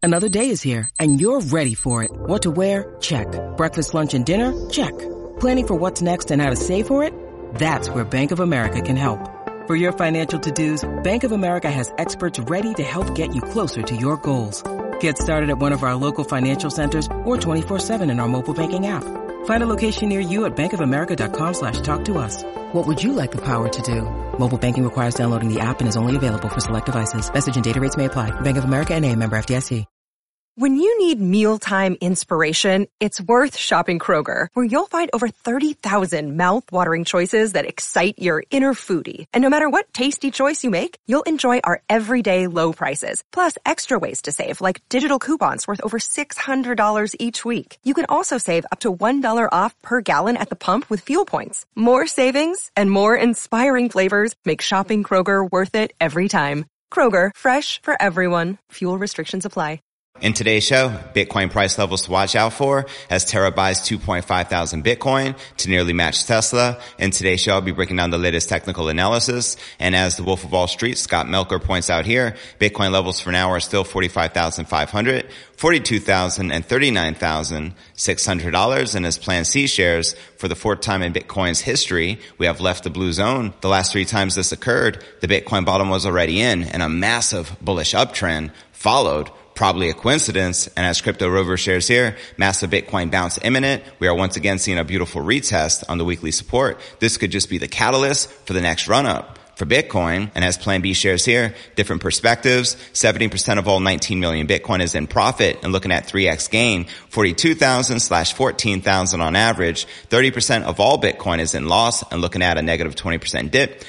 Another day is here, and you're ready for it. What to wear? Check. Breakfast, lunch, and dinner? Check. Planning for what's next and how to save for it? That's where Bank of America can help. For your financial to-dos, Bank of America has experts ready to help get you closer to your goals. Get started at one of our local financial centers or 24/7 in our mobile banking app. Find a location near you at bankofamerica.com/talktous. What would you like the power to do? Mobile banking requires downloading the app and is only available for select devices. Message and data rates may apply. Bank of America NA, member FDIC. When you need mealtime inspiration, it's worth shopping Kroger, where you'll find over 30,000 mouth-watering choices that excite your inner foodie. And no matter what tasty choice you make, you'll enjoy our everyday low prices, plus extra ways to save, like digital coupons worth over $600 each week. You can also save up to $1 off per gallon at the pump with fuel points. More savings and more inspiring flavors make shopping Kroger worth it every time. Kroger, fresh for everyone. Fuel restrictions apply. In today's show, Bitcoin price levels to watch out for as Terra buys 2.5 thousand Bitcoin to nearly match Tesla. In today's show, I'll be breaking down the latest technical analysis. And as the Wolf of Wall Street, Scott Melker, points out here, Bitcoin levels for now are still $45,500, $42,000, and $39,600. And as Plan C shares, for the fourth time in Bitcoin's history, we have left the blue zone. The last three times this occurred, the Bitcoin bottom was already in, and a massive bullish uptrend followed. Probably a coincidence. And as Crypto Rover shares here, massive Bitcoin bounce imminent. We are once again seeing a beautiful retest on the weekly support. This could just be the catalyst for the next run up for Bitcoin. And as Plan B shares here, different perspectives. 70% of all 19 million Bitcoin is in profit, and looking at 3x gain, 42,000/14,000 on average. 30% of all Bitcoin is in loss, and looking at a negative 20% dip,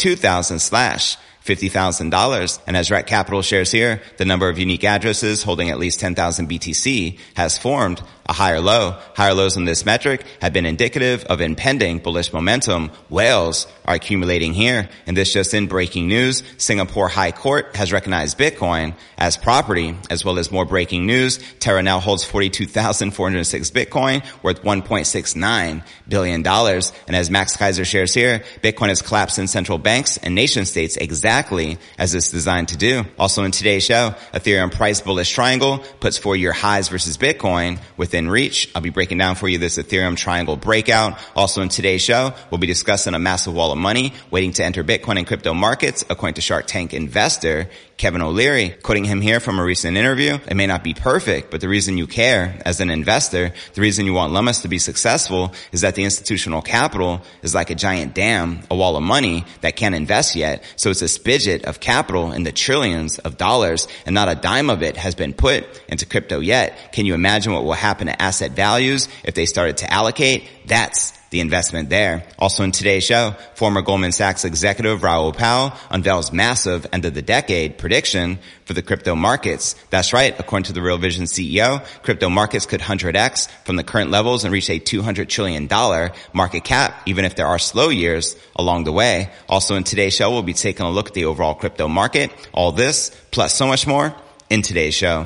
42,000/$50,000. And as Rec Capital shares here, the number of unique addresses holding at least 10,000 BTC has formed a higher low. Higher lows in this metric have been indicative of impending bullish momentum. Whales are accumulating here. And this just in breaking news, Singapore High Court has recognized Bitcoin as property, as well as more breaking news. Terra now holds 42,406 Bitcoin worth $1.69 billion. And as Max Kaiser shares here, Bitcoin has collapsed in central banks and nation states exactly as it's designed to do. Also in today's show, Ethereum price bullish triangle puts 4-year highs versus Bitcoin within reach. I'll be breaking down for you this Ethereum triangle breakout. Also in today's show, we'll be discussing a massive wall of money waiting to enter Bitcoin and crypto markets, according to Shark Tank investor Kevin O'Leary. Quoting him here from a recent interview, it may not be perfect, but the reason you care as an investor, the reason you want Lummis to be successful, is that the institutional capital is like a giant dam, a wall of money that can't invest yet. So it's a spigot of capital in the trillions of dollars, and not a dime of it has been put into crypto yet. Can you imagine what will happen to asset values if they started to allocate? That's the investment there. Also in today's show, former Goldman Sachs executive Raoul Pal unveils massive end of the decade prediction for the crypto markets. That's right. According to the Real Vision CEO, crypto markets could 100x from the current levels and reach a $200 trillion market cap, even if there are slow years along the way. Also in today's show, we'll be taking a look at the overall crypto market. All this, plus so much more in today's show.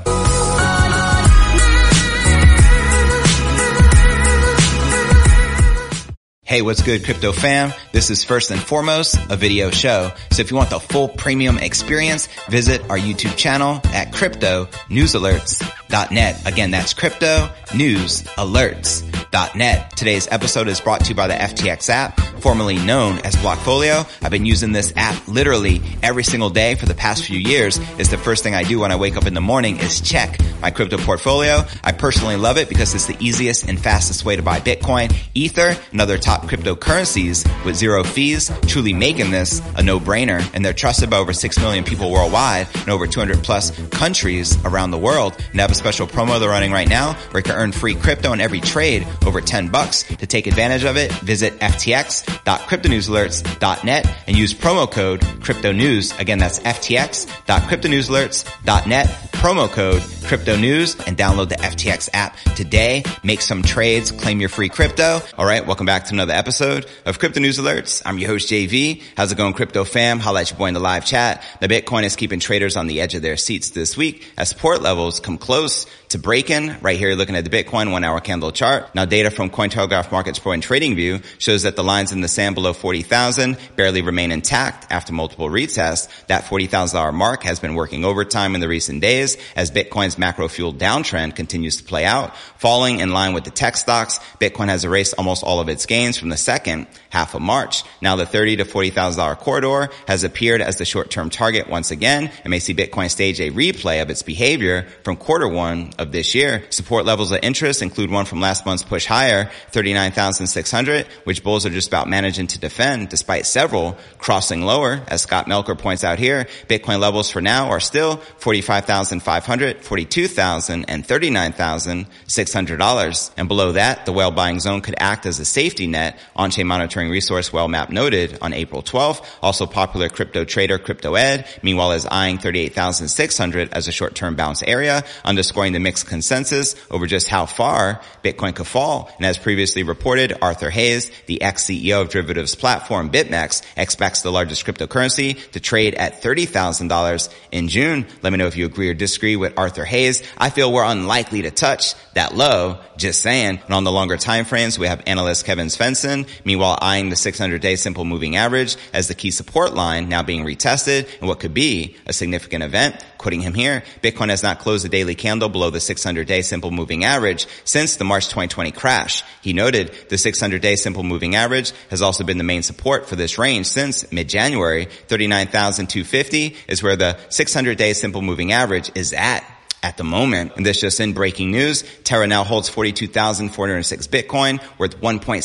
Hey, what's good, crypto fam? This is first and foremost a video show. So if you want the full premium experience, visit our YouTube channel at cryptonewsalerts.net. Again, that's cryptonewsalerts.net. Today's episode is brought to you by the FTX app, formerly known as Blockfolio. I've been using this app literally every single day for the past few years. It's the first thing I do when I wake up in the morning is check my crypto portfolio. I personally love it because it's the easiest and fastest way to buy Bitcoin, Ether, and other top cryptocurrencies with zero fees, truly making this a no-brainer. And they're trusted by over 6 million people worldwide and over 200 plus countries around the world. And they have a special promo they're running right now where you can earn free crypto in every trade over $10. To take advantage of it, visit ftx.cryptonewsalerts.net and use promo code CryptoNews. Again, that's ftx.cryptonewsalerts.net, promo code CryptoNews, and download the FTX app today. Make some trades, claim your free crypto. All right, welcome back to another episode of Crypto News Alerts. I'm your host, JV. How's it going, crypto fam? Holla at your boy in the live chat. The Bitcoin is keeping traders on the edge of their seats this week as support levels come close to breaking. Right here, you're looking at the Bitcoin 1 hour candle chart. Now, data from Cointelegraph Markets Pro and TradingView shows that the lines in the sand below 40,000 barely remain intact after multiple retests. That $40,000 mark has been working overtime in the recent days. days as Bitcoin's macro-fueled downtrend continues to play out. Falling in line with the tech stocks, Bitcoin has erased almost all of its gains from the second half of March. Now the $30,000 to $40,000 corridor has appeared as the short-term target once again and may see Bitcoin stage a replay of its behavior from quarter one of this year. Support levels of interest include one from last month's push higher, 39,600, which bulls are just about managing to defend despite several crossing lower. As Scott Melker points out here, Bitcoin levels for now are still 45,500, 42,000, and $39,600. And below that, the whale buying zone could act as a safety net. On-chain monitoring resource WhaleMap noted on April 12th. Also popular crypto trader CryptoEd, meanwhile, is eyeing 38,600 as a short-term bounce area, underscoring the mixed consensus over just how far Bitcoin could fall. And as previously reported, Arthur Hayes, the ex-CEO of derivatives platform BitMEX, expects the largest cryptocurrency to trade at $30,000 in June. Let me know if you agree or disagree with Arthur Hayes. I feel we're unlikely to touch that low, just saying. And on the longer time frames, we have analyst Kevin Svensson, meanwhile eyeing the 600-day simple moving average as the key support line now being retested in what could be a significant event. Quoting him here, Bitcoin has not closed a daily candle below the 600-day simple moving average since the March 2020 crash. He noted the 600-day simple moving average has also been the main support for this range since mid-January. 39,250 is where the 600-day simple moving average is at the moment. And this just in breaking news, Terra now holds 42,406 Bitcoin worth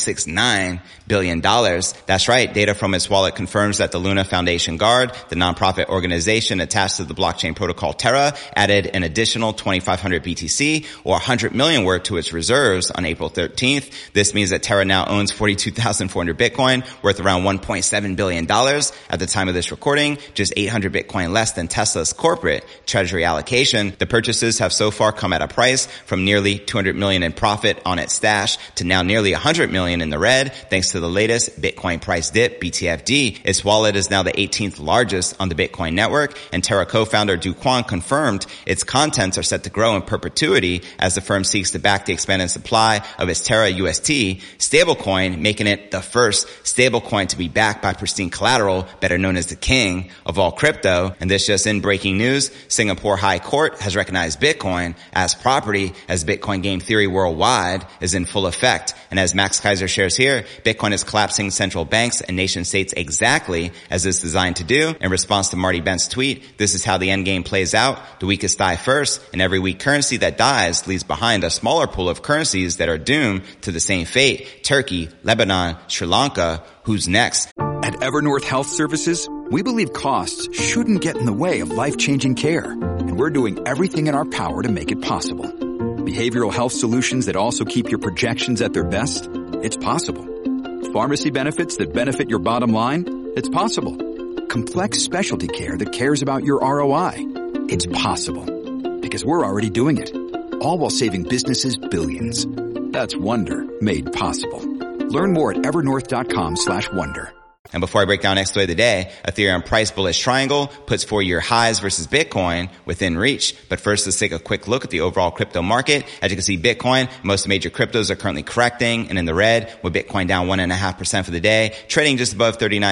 $1.69 billion. That's right. Data from its wallet confirms that the Luna Foundation Guard, the nonprofit organization attached to the blockchain protocol Terra, added an additional 2,500 BTC or 100 million worth to its reserves on April 13th. This means that Terra now owns 42,400 Bitcoin worth around $1.7 billion at the time of this recording, just 800 Bitcoin less than Tesla's corporate treasury allocation. The purchases have so far come at a price from nearly 200 million in profit on its stash to now nearly 100 million in the red, thanks to the latest Bitcoin price dip, BTFD. Its wallet is now the 18th largest on the Bitcoin network, and Terra co-founder Do Kwon confirmed its contents are set to grow in perpetuity as the firm seeks to back the expanded supply of its Terra UST stablecoin, making it the first stablecoin to be backed by pristine collateral, better known as the king of all crypto. And this just in breaking news, Singapore High Court has recognized Bitcoin as property as Bitcoin game theory worldwide is in full effect. And as Max Kaiser shares here, Bitcoin is collapsing central banks and nation states exactly as it's designed to do. In response to Marty Bent's tweet, this is how the end game plays out. The weakest die first, and every weak currency that dies leaves behind a smaller pool of currencies that are doomed to the same fate. Turkey, Lebanon, Sri Lanka. Who's next? At Evernorth Health Services, we believe costs shouldn't get in the way of life-changing care, and we're doing everything in our power to make it possible. Behavioral health solutions that also keep your projections at their best? It's possible. Pharmacy benefits that benefit your bottom line? It's possible. Complex specialty care that cares about your ROI? It's possible. Because we're already doing it. All while saving businesses billions. That's Wonder made possible. Learn more at evernorth.com/wonder. And before I break down next story of the day, Ethereum price bullish triangle puts 4-year highs versus Bitcoin within reach. But first, let's take a quick look at the overall crypto market. As you can see, Bitcoin, most major cryptos are currently correcting and in the red, with Bitcoin down 1.5% for the day, trading just above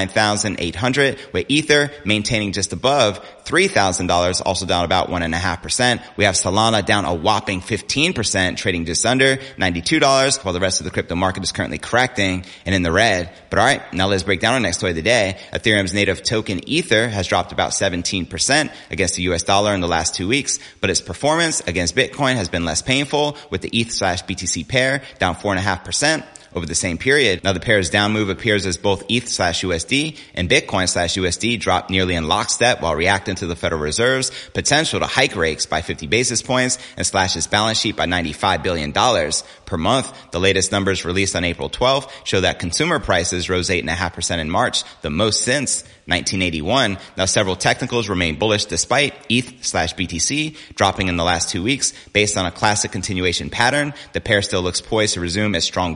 39,800, with Ether maintaining just above $3,000, also down about 1.5%. We have Solana down a whopping 15%, trading just under $92, while the rest of the crypto market is currently correcting and in the red. But all right, now let's break down our next story of the day. Ethereum's native token Ether has dropped about 17% against the US dollar in the last 2 weeks, but its performance against Bitcoin has been less painful, with the ETH/BTC pair down 4.5% over the same period. Now the pair's down move appears as both ETH/USD and Bitcoin/USD dropped nearly in lockstep while reacting to the Federal Reserve's potential to hike rates by 50 basis points and slash its balance sheet by $95 billion per month. The latest numbers released on April 12th show that consumer prices rose 8.5% in March, the most since 1981. Now several technicals remain bullish despite ETH/BTC dropping in the last 2 weeks. Based on a classic continuation pattern, the pair still looks poised to resume its strong bull run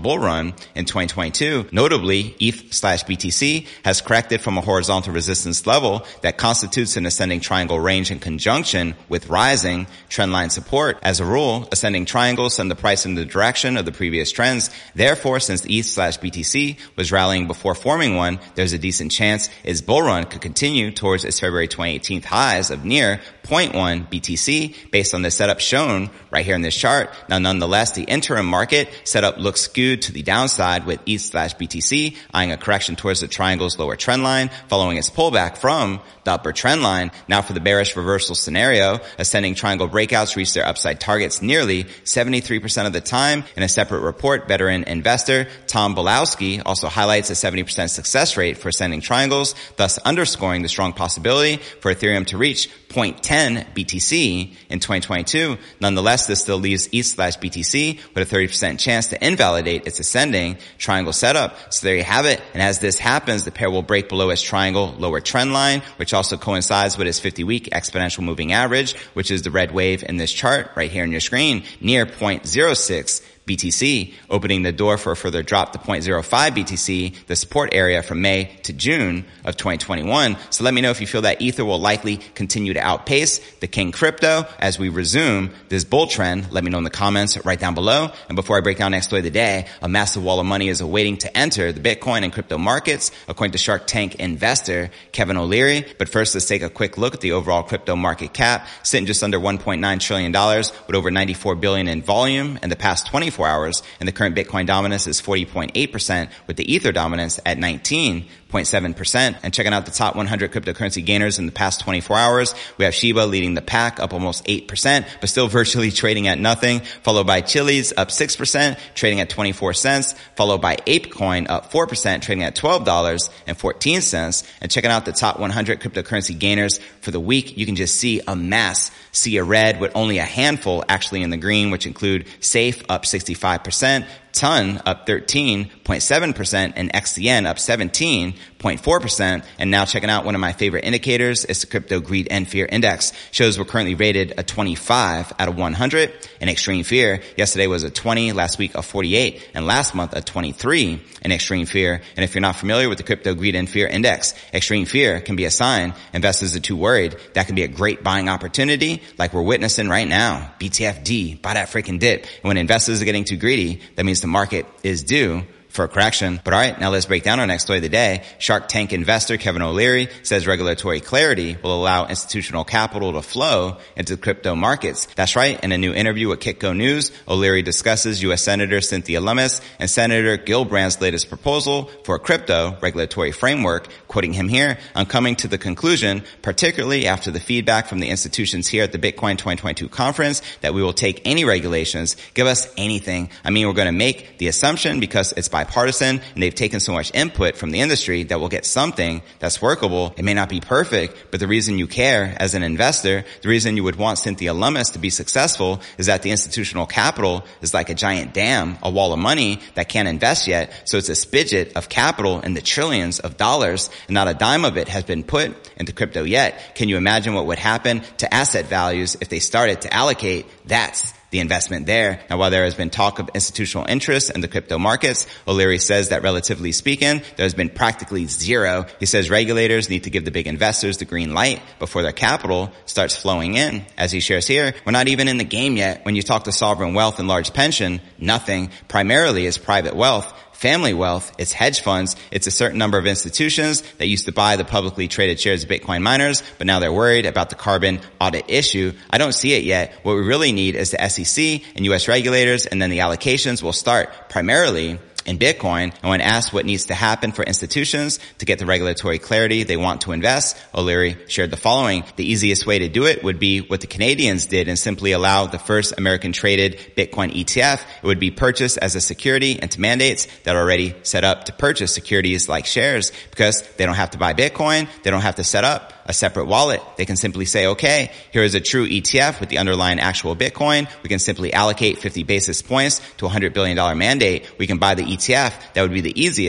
one in 2022. Notably, ETH/BTC has corrected from a horizontal resistance level that constitutes an ascending triangle range in conjunction with rising trendline support. As a rule, ascending triangles send the price in the direction of the previous trends. Therefore, since ETH/BTC was rallying before forming one, there's a decent chance its bull run could continue towards its February 2018 highs of near 0.1 BTC based on the setup shown right here in this chart. Now, nonetheless, the interim market setup looks skewed to the downside with ETH/BTC eyeing a correction towards the triangle's lower trend line following its pullback from the upper trend line. Now, for the bearish reversal scenario, ascending triangle breakouts reach their upside targets nearly 73% of the time. In a separate report, veteran investor Tom Bilowski also highlights a 70% success rate for ascending triangles, thus underscoring the strong possibility for Ethereum to reach 0.10 BTC in 2022. Nonetheless, this still leaves ETH/BTC with a 30% chance to invalidate its ascending triangle setup. So there you have it. And as this happens, the pair will break below its triangle lower trend line, which also coincides with its 50-week exponential moving average, which is the red wave in this chart right here on your screen, near 0.06 BTC, opening the door for a further drop to 0.05 BTC, the support area from May to June of 2021. So let me know if you feel that Ether will likely continue to outpace the King Crypto as we resume this bull trend. Let me know in the comments right down below. And before I break down next story of the day, a massive wall of money is awaiting to enter the Bitcoin and crypto markets, according to Shark Tank investor Kevin O'Leary. But first, let's take a quick look at the overall crypto market cap, sitting just under $1.9 trillion with over $94 billion in volume in the past 24 hours, and the current Bitcoin dominance is 40.8%, with the Ether dominance at 19.7%. And checking out the top 100 cryptocurrency gainers in the past 24 hours, we have Shiba leading the pack, up almost 8%, but still virtually trading at nothing, followed by Chiliz up 6%, trading at 24 cents, followed by ApeCoin up 4%, trading at $12.14. And checking out the top 100 cryptocurrency gainers for the week, you can just see a mass sea of red with only a handful actually in the green, which include Safe up 65%, Ton up 13.7%, and XCN up 17.4%. And now checking out one of my favorite indicators is the Crypto Greed and Fear Index. Shows we're currently rated a 25 out of 100. In extreme fear, yesterday was a 20, last week a 48, and last month a 23 in extreme fear. And if you're not familiar with the Crypto Greed and Fear Index, extreme fear can be a sign investors are too worried. That can be a great buying opportunity like we're witnessing right now. BTFD, buy that freaking dip. And when investors are getting too greedy, that means the market is due for a correction. But all right, now let's break down our next story of the day. Shark Tank investor Kevin O'Leary says regulatory clarity will allow institutional capital to flow into crypto markets. That's right. In a new interview with Kitco News, O'Leary discusses U.S. Senator Cynthia Lummis and Senator Gillibrand's latest proposal for a crypto regulatory framework. Quoting him here, "I'm coming to the conclusion, particularly after the feedback from the institutions here at the Bitcoin 2022 conference, that we will take any regulations, give us anything. I mean, we're going to make the assumption because it's bipartisan and they've taken so much input from the industry that we'll get something that's workable. It may not be perfect, but the reason you care as an investor, the reason you would want Cynthia Lummis to be successful is that the institutional capital is like a giant dam, a wall of money that can't invest yet. So it's a spigot of capital in the trillions of dollars, and not a dime of it has been put into crypto yet. Can you imagine what would happen to asset values if they started to allocate? That's the investment there. Now, while there has been talk of institutional interest in the crypto markets, O'Leary says that relatively speaking, there's been practically zero. He says regulators need to give the big investors the green light before their capital starts flowing in. As he shares here, we're not even in the game yet. When you talk to sovereign wealth and large pension, nothing. Primarily is private wealth. Family wealth, it's hedge funds, it's a certain number of institutions that used to buy the publicly traded shares of Bitcoin miners, but now they're worried about the carbon audit issue. I don't see it yet. What we really need is the SEC and U.S. regulators, and then the allocations will start primarily in Bitcoin. And when asked what needs to happen for institutions to get the regulatory clarity they want to invest, O'Leary shared the following. The easiest way to do it would be what the Canadians did and simply allow the first American traded Bitcoin ETF. It would be purchased as a security into mandates that are already set up to purchase securities like shares, because they don't have to buy Bitcoin. They don't have to set up a separate wallet. They can simply say, okay, here is a true ETF with the underlying actual Bitcoin. We can simply allocate 50 basis points to a $100 billion mandate. We can buy the ETF. That would be the easiest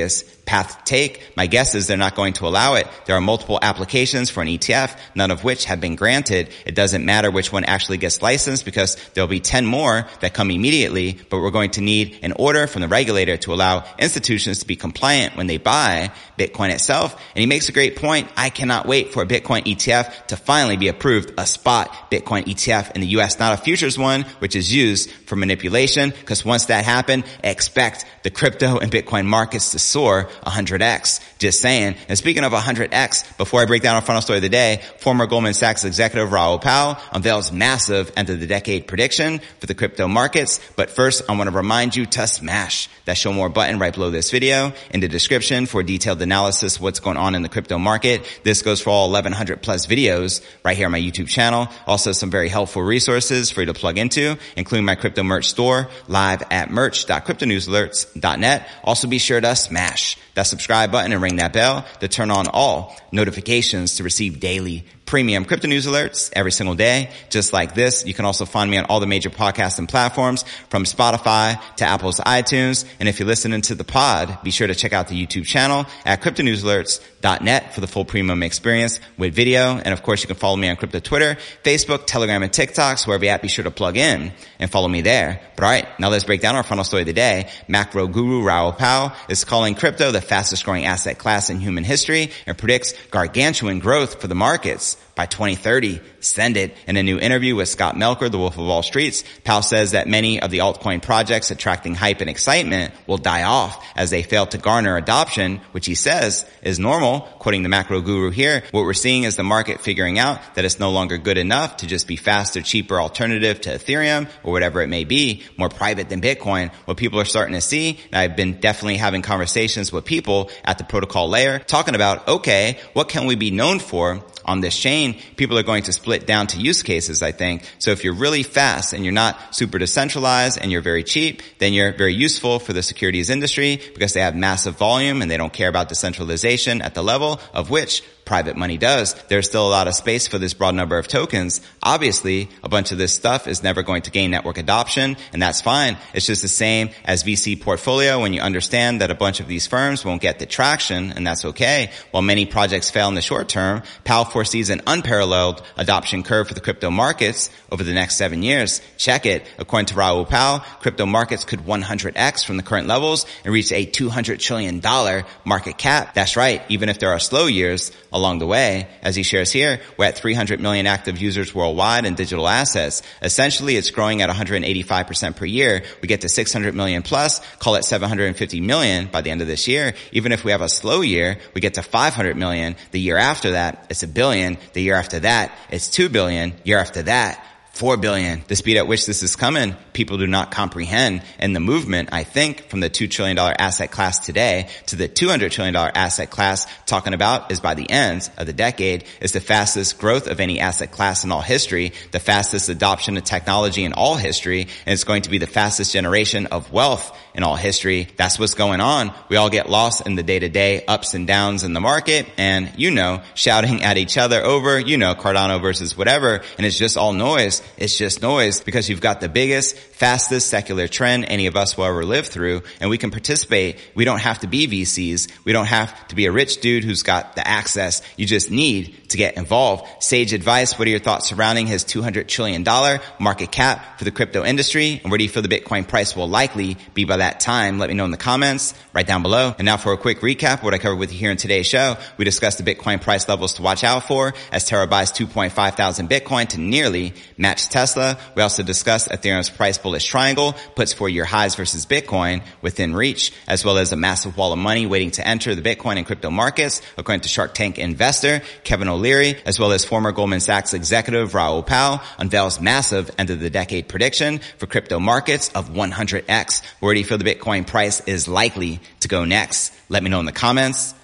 path to take? My guess is they're not going to allow it. There are multiple applications for an ETF, none of which have been granted. It doesn't matter which one actually gets licensed because there'll be 10 more that come immediately, but we're going to need an order from the regulator to allow institutions to be compliant when they buy Bitcoin itself. And he makes a great point. I cannot wait for a Bitcoin ETF to finally be approved, a spot Bitcoin ETF in the US, not a futures one, which is used for manipulation, because once that happens, expect the crypto and Bitcoin markets to soar 100x. Just saying. And speaking of 100x, before I break down our final story of the day, former Goldman Sachs executive Raoul Pal unveils massive end of the decade prediction for the crypto markets. But first, I want to remind you to smash that show more button right below this video in the description for a detailed analysis of what's going on in the crypto market. This goes for all 1,100 plus videos right here on my YouTube channel. Also some very helpful resources for you to plug into, including my crypto merch store live at merch.cryptonewsalerts.net. Also be sure to smash that subscribe button and ring that bell to turn on all notifications to receive daily premium crypto news alerts every single day, just like this. You can also find me on all the major podcasts and platforms, from Spotify to Apple's iTunes. And if you're listening to the pod, be sure to check out the YouTube channel at cryptonewsalerts.net for the full premium experience with video. And of course, you can follow me on crypto Twitter, Facebook, Telegram, and TikTok. So wherever you're at, be sure to plug in and follow me there. But all right, now let's break down our final story of the day. Macro guru Raoul Pal is calling crypto the fastest growing asset class in human history and predicts gargantuan growth for the markets by 2030. Send it. In a new interview with Scott Melker, the Wolf of Wall Street, Powell says that many of the altcoin projects attracting hype and excitement will die off as they fail to garner adoption, which he says is normal. Quoting the macro guru here, what we're seeing is the market figuring out that it's no longer good enough to just be faster, cheaper alternative to Ethereum or whatever it may be, more private than Bitcoin. What people are starting to see, and I've been definitely having conversations with people at the protocol layer talking about, okay, what can we be known for on this chain? People are going to split down to use cases, I think. So if you're really fast and you're not super decentralized and you're very cheap, then you're very useful for the securities industry because they have massive volume and they don't care about decentralization at the level of which private money does. There's still a lot of space for this broad number of tokens. Obviously, a bunch of this stuff is never going to gain network adoption, and that's fine. It's just the same as VC portfolio when you understand that a bunch of these firms won't get the traction, and that's okay. While many projects fail in the short term, Powell foresees an unparalleled adoption curve for the crypto markets over the next 7 years. Check it. According to Raoul Pal, crypto markets could 100x from the current levels and reach a $200 trillion market cap. That's right. Even if there are slow years along the way, as he shares here, we're at 300 million active users worldwide in digital assets. Essentially, it's growing at 185% per year. We get to 600 million plus, call it 750 million by the end of this year. Even if we have a slow year, we get to 500 million. The year after that, it's $1 billion. The year after that, it's $2 billion. Year after that, $4 billion. The speed at which this is coming, people do not comprehend. And the movement, I think, from the $2 trillion asset class today to the $200 trillion asset class talking about is by the end of the decade is the fastest growth of any asset class in all history, the fastest adoption of technology in all history, and it's going to be the fastest generation of wealth in all history. That's what's going on. We all get lost in the day-to-day ups and downs in the market and, shouting at each other over, Cardano versus whatever, and it's just all noise. It's just noise because you've got the biggest, fastest secular trend any of us will ever live through, and we can participate. We don't have to be VCs. We don't have to be a rich dude who's got the access. You just need to get involved. Sage advice. What are your thoughts surrounding his $200 trillion market cap for the crypto industry? And where do you feel the Bitcoin price will likely be by that time? Let me know in the comments right down below. And now for a quick recap of what I covered with you here in today's show. We discussed the Bitcoin price levels to watch out for as Terra buys 2.5 thousand Bitcoin to nearly match Tesla. We also discussed Ethereum's price bullish triangle, puts 4-year highs versus Bitcoin within reach, as well as a massive wall of money waiting to enter the Bitcoin and crypto markets, according to Shark Tank investor Kevin O'Leary, as well as former Goldman Sachs executive Raoul Pal unveils massive end of the decade prediction for crypto markets of 100x. Where do you feel the Bitcoin price is likely to go next? Let me know in the comments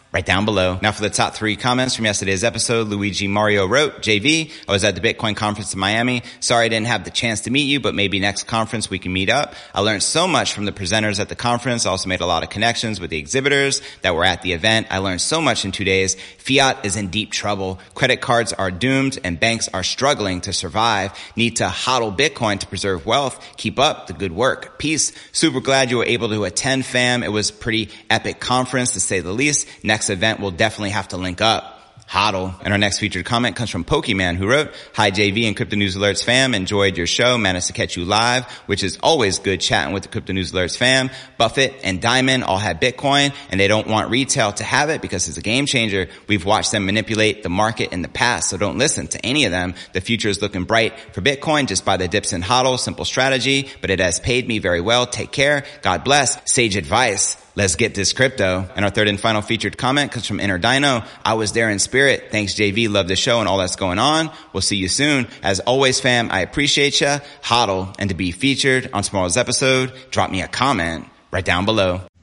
right down below. Now for the top 3 comments from yesterday's episode, Luigi Mario wrote, JV, I was at the Bitcoin conference in Miami. Sorry I didn't have the chance to meet you, but maybe next conference we can meet up. I learned so much from the presenters at the conference. I also made a lot of connections with the exhibitors that were at the event. I learned so much in 2 days. Fiat is in deep trouble. Credit cards are doomed and banks are struggling to survive. Need to hodl Bitcoin to preserve wealth. Keep up the good work. Peace. Super glad you were able to attend, fam. It was a pretty epic conference to say the least. Next event we'll definitely have to link up. Hodl. And our next featured comment comes from Pokemon, who wrote, Hi JV and Crypto News Alerts fam, enjoyed your show, managed to catch you live, which is always good chatting with the Crypto News Alerts fam. Buffett and Diamond all have Bitcoin and they don't want retail to have it because it's a game changer. We've watched them manipulate the market in the past, so don't listen to any of them. The future is looking bright for Bitcoin. Just buy the dips and hodl. Simple strategy, but it has paid me very well. Take care. God bless. Sage advice. Let's get this crypto. And our third and final featured comment comes from Inner Dino. I was there in spirit. Thanks, JV. Love the show and all that's going on. We'll see you soon. As always, fam, I appreciate ya. Hodl. And to be featured on tomorrow's episode, drop me a comment right down below.